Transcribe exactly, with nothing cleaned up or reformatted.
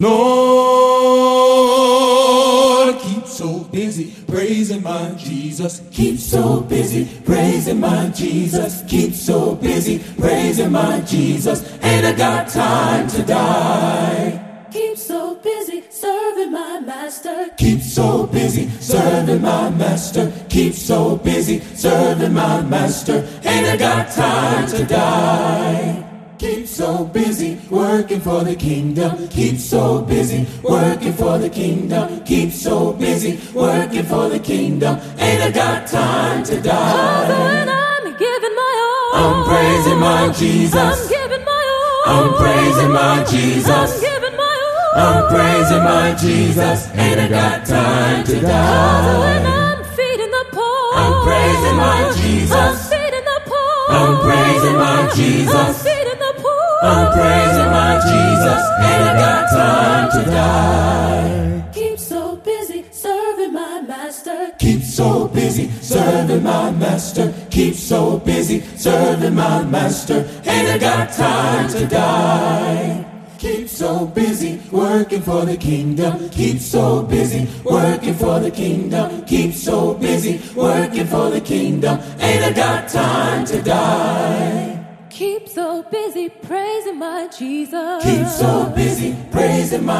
Lord, keep so busy praising my Jesus. Keep so busy praising my Jesus. Keep so busy praising my Jesus. Ain't I got time to die? Keep so busy serving my master. Keep so busy serving my master. Keep so busy serving my master. Ain't I got time to die? Keep so busy working for the kingdom. Keep so busy working for the kingdom. Keep so busy working for the kingdom. Ain't I got time to die? Cause when I'm giving my all, I'm praising my Jesus. I'm giving my all. I'm praising my Jesus. I'm giving my all. I'm praising my Jesus. Ain't I got time to Cause when die? I'm feeding the poor, I'm praising my I'm Jesus. feeding the poor. I'm praising my I'm Jesus. feeding the poor. I'm praising my Jesus. Ain't I got time to die? Keep so busy serving my master. Keep so busy serving my master. Keep so busy serving my master. Ain't I got time to die? Keep so busy working for the kingdom. Keep so busy working for the kingdom. Keep so busy working for the kingdom. Ain't I got time to die? Keep so busy praising my Jesus. Keep so busy praising my